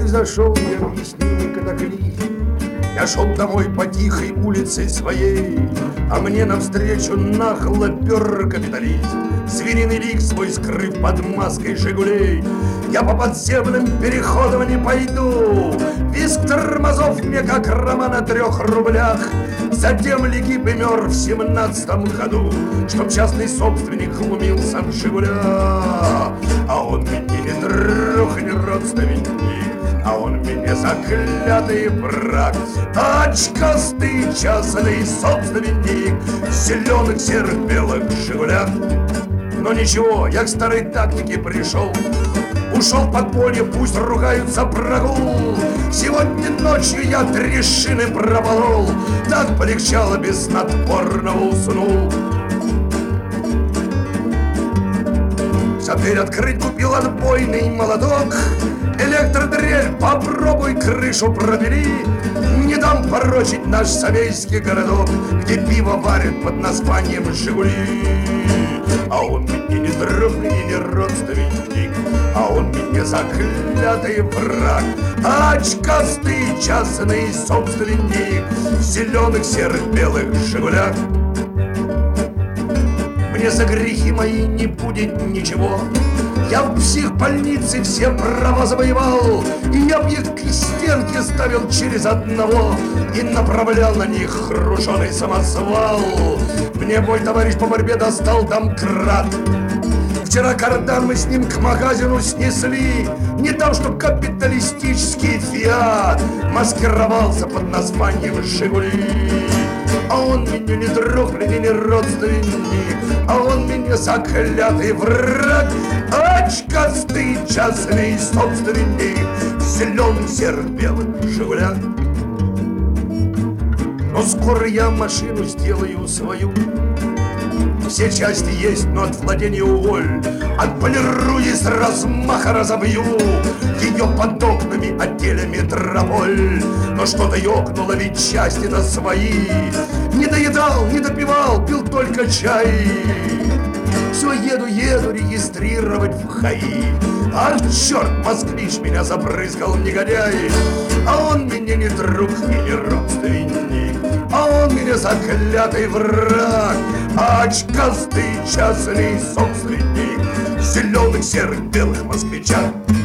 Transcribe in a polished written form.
произошел необъяснимый катаклизм. Я шел домой по тихой улице своей, а мне навстречу нахло пер капитализм. Звериный лик свой скрыв под маской «Жигулей». Я по подземным переходам не пойду. Визг тормозов мне как роман о 3 рублях. Затем Легип и мер в 17-м году, чтоб частный собственник глумился в «Жигулях». А он мне не друг, не родственник, а он мне заклятый враг. Очкастый частный собственник в зеленых, серых, белых «Жигулях». Но ничего, я к старой тактике пришел. Ушел в подполье, пусть ругаются прогул. Сегодня ночью я 3 шины прополол. Так полегчало, без снотворного уснул. Вся дверь открыть, купил отбойный молоток. Электродрель, попробуй крышу пробери. Не дам порочить наш совейский городок, где пиво варят под названием «Жигули». А он мне не друг и не родственник, а он мне заклятый враг. Очкастый частный собственник в зеленых, серых, белых «Жигулях». Мне за грехи мои не будет ничего. Я в психбольнице все права завоевал, и я б их к стенке ставил через одного и направлял на них хрущеный самосвал. Мне мой товарищ по борьбе достал домкрат. Вчера кардан мы с ним к магазину снесли, не там, чтоб капиталистический «Фиат» маскировался под названием «Жигули». А он мне не друг, мне не родственник, а он мне заклятый враг. Очкастый частный собственник в зеленых, серых, белых «Жигулях». Но скоро я машину сделаю свою. Все части есть, но от владения уволь. Отполирую и с размаха разобью ее под окнами отделя метрополь. Но что-то ёкнуло, ведь части-то свои. Не доедал, не допивал, пил только чай. Все еду регистрировать в ХАИ. А черт, москвич, меня забрызгал негодяй. А он мне не друг и не родственник, а он мне заклятый враг. Очкастый частный собственник в зеленых, серых, белых москвичах.